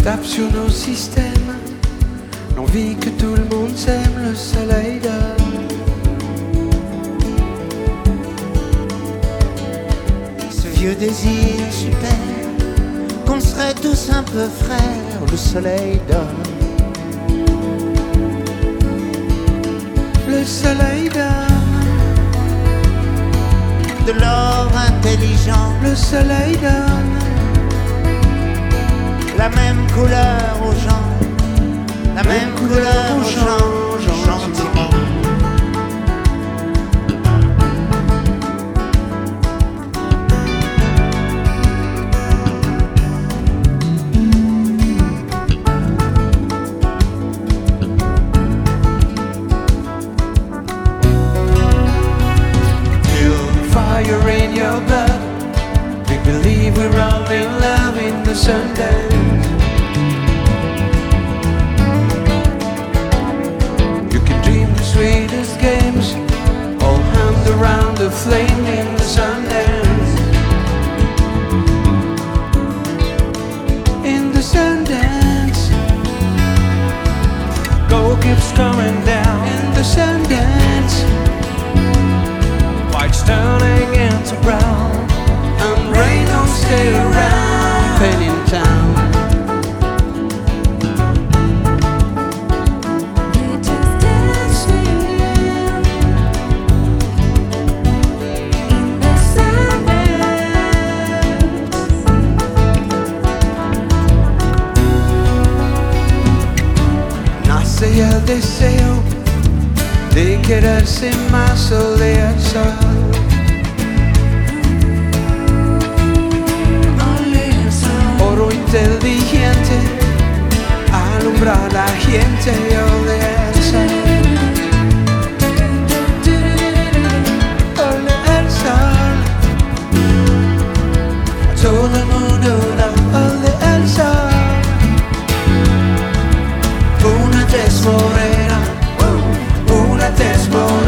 tape sur nos systèmes, l'envie que tout le monde s'aime, le soleil donne. Ce vieux désir super, qu'on serait tous un peu frères, le soleil donne. Le soleil donne. De l'or intelligent, le soleil donne. La même couleur aux gens, la même couleur aux gens, gentiment. Fire in your blood, we believe we're all in love in the Sundance. You can dream the sweetest games, all hand around the flame in the Sundance. In the Sundance, gold keeps coming down. In the Sundance, white's turning into brown, and rain don't stay around. Painting town. We're just dancing in the silence. Nace el deseo de quererse más ole al sol. Oro inteligente alumbra a la gente y ole el sol. Ole el sol. A todo el mundo da ole el sol. Una tez morena, una tez morena.